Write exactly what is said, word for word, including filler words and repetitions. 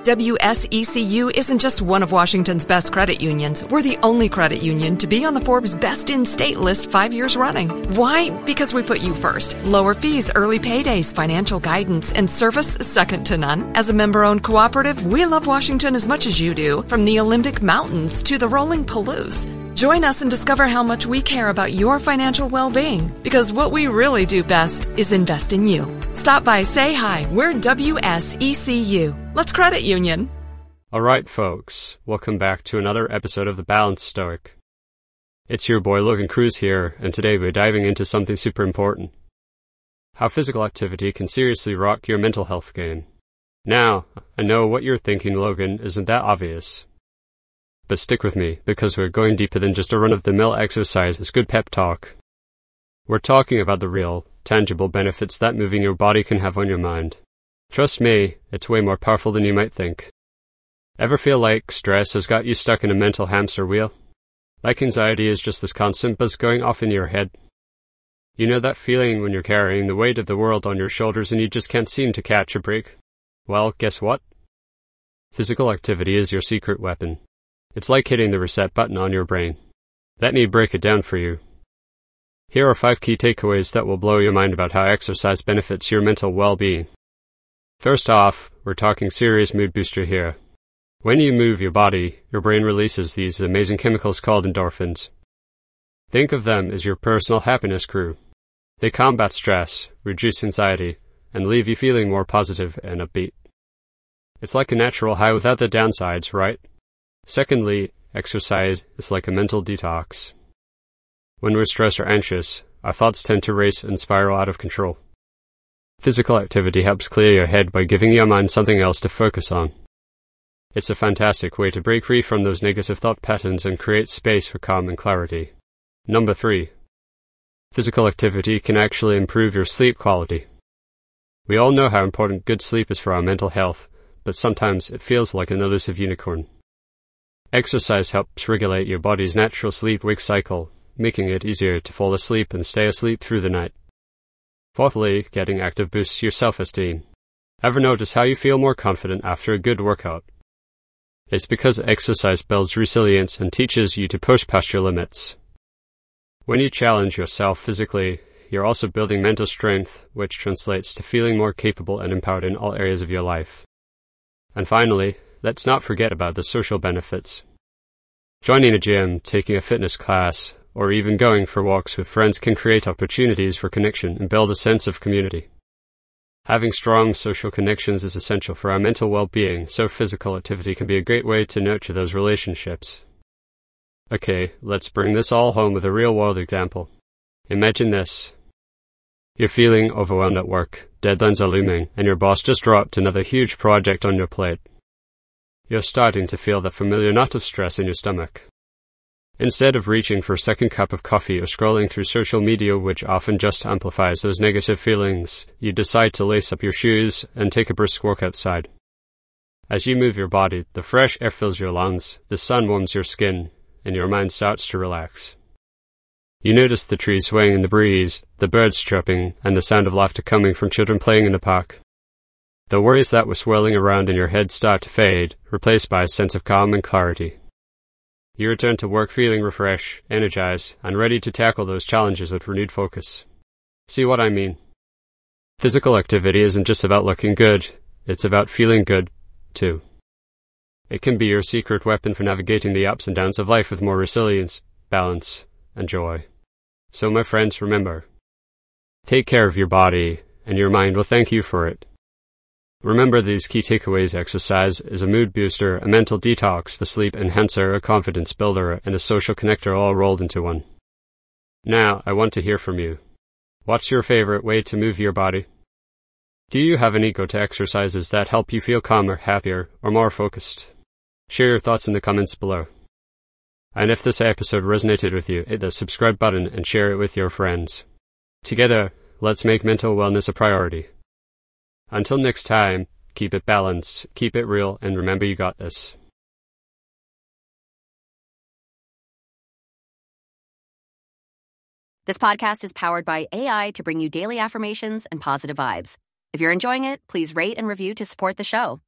W S E C U isn't just one of Washington's best credit unions. We're the only credit union to be on the Forbes Best in State list five years running. Why? Because we put you first. Lower fees, early paydays, financial guidance, and service second to none. As a member-owned cooperative, we love Washington as much as you do, from the Olympic Mountains to the rolling Palouse. Join us and discover how much we care about your financial well-being, because what we really do best is invest in you. Stop by, say hi. We're W S E C U. Let's credit union. All right, folks. Welcome back to another episode of The Balanced Stoic. It's your boy Logan Cruz here, and today we're diving into something super important. How physical activity can seriously rock your mental health game. Now, I know what you're thinking, Logan, isn't that obvious? But stick with me, because we're going deeper than just a run-of-the-mill exercise. It's good pep talk. We're talking about the real, tangible benefits that moving your body can have on your mind. Trust me, it's way more powerful than you might think. Ever feel like stress has got you stuck in a mental hamster wheel? Like anxiety is just this constant buzz going off in your head? You know that feeling when you're carrying the weight of the world on your shoulders and you just can't seem to catch a break? Well, guess what? Physical activity is your secret weapon. It's like hitting the reset button on your brain. Let me break it down for you. Here are five key takeaways that will blow your mind about how exercise benefits your mental well-being. First off, we're talking serious mood booster here. When you move your body, your brain releases these amazing chemicals called endorphins. Think of them as your personal happiness crew. They combat stress, reduce anxiety, and leave you feeling more positive and upbeat. It's like a natural high without the downsides, right? Secondly, exercise is like a mental detox. When we're stressed or anxious, our thoughts tend to race and spiral out of control. Physical activity helps clear your head by giving your mind something else to focus on. It's a fantastic way to break free from those negative thought patterns and create space for calm and clarity. Number three, physical activity can actually improve your sleep quality. We all know how important good sleep is for our mental health, but sometimes it feels like an elusive unicorn. Exercise helps regulate your body's natural sleep-wake cycle, making it easier to fall asleep and stay asleep through the night. Fourthly, getting active boosts your self-esteem. Ever notice how you feel more confident after a good workout? It's because exercise builds resilience and teaches you to push past your limits. When you challenge yourself physically, you're also building mental strength, which translates to feeling more capable and empowered in all areas of your life. And finally, let's not forget about the social benefits. Joining a gym, taking a fitness class, or even going for walks with friends can create opportunities for connection and build a sense of community. Having strong social connections is essential for our mental well-being, so physical activity can be a great way to nurture those relationships. Okay, let's bring this all home with a real-world example. Imagine this. You're feeling overwhelmed at work, deadlines are looming, and your boss just dropped another huge project on your plate. You're starting to feel that familiar knot of stress in your stomach. Instead of reaching for a second cup of coffee or scrolling through social media, which often just amplifies those negative feelings, you decide to lace up your shoes and take a brisk walk outside. As you move your body, the fresh air fills your lungs, the sun warms your skin, and your mind starts to relax. You notice the trees swaying in the breeze, the birds chirping, and the sound of laughter coming from children playing in the park. The worries that were swirling around in your head start to fade, replaced by a sense of calm and clarity. You return to work feeling refreshed, energized, and ready to tackle those challenges with renewed focus. See what I mean? Physical activity isn't just about looking good, it's about feeling good, too. It can be your secret weapon for navigating the ups and downs of life with more resilience, balance, and joy. So my friends, remember, take care of your body, and your mind will thank you for it. Remember these key takeaways: exercise is a mood booster, a mental detox, a sleep enhancer, a confidence builder, and a social connector all rolled into one. Now, I want to hear from you. What's your favorite way to move your body? Do you have any go-to exercises that help you feel calmer, happier, or more focused? Share your thoughts in the comments below. And if this episode resonated with you, hit the subscribe button and share it with your friends. Together, let's make mental wellness a priority. Until next time, keep it balanced, keep it real, and remember you got this. This podcast is powered by A I to bring you daily affirmations and positive vibes. If you're enjoying it, please rate and review to support the show.